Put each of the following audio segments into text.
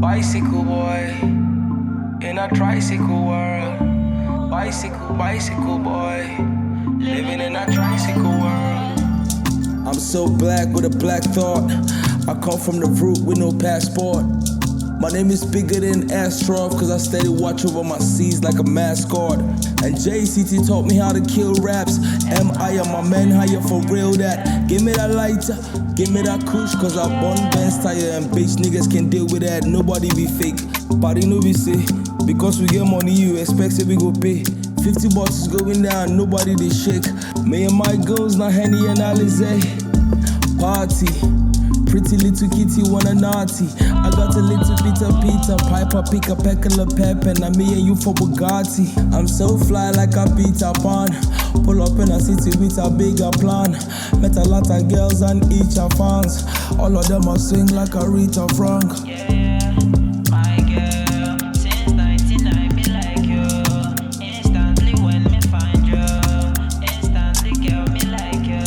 Bicycle boy in a tricycle world. Bicycle boy living in a tricycle world. I'm so black with a black thought. I come from the root with no passport. My name is bigger than Astrov, cause I steady watch over my C's like a mascot. And JCT taught me how to kill raps. M.I. am my man, higher for real that. Give me that lighter, give me that kush, cause I born Benz tire and bitch niggas can deal with that. Nobody be fake, body no be say. Because we get money, you expect it we go pay. 50 bucks is going down, nobody they shake. Me and my girls, not Henny and Alizé. Party. Pretty little kitty wanna naughty. I got a little bit of Peter Piper, pick a peckle of pep, and I'm me and you for Bugatti. I'm so fly like a Peter Pan. Pull up in a city with a bigger plan. Met a lot of girls and each are fans. All of them are sing like Aretha Frank. Yeah, my girl. Since 99, me like you. Instantly when me find you. Instantly, girl, me like you.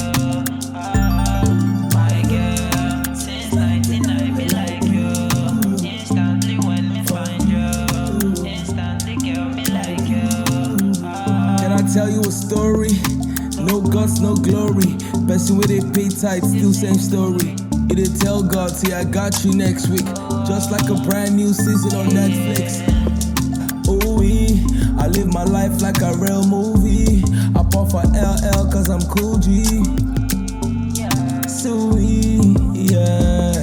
My girl. Since 99, me like you. Instantly when me find you. Instantly, girl, me like you. Can I tell you a story? No guts, no glory. Person with a pay tight, still same story. You did tell God, see I got you next week. Just like a brand new season on Netflix. Ooh, I live my life like a real movie. I pop for LL cause I'm cool G. Sweet, yeah.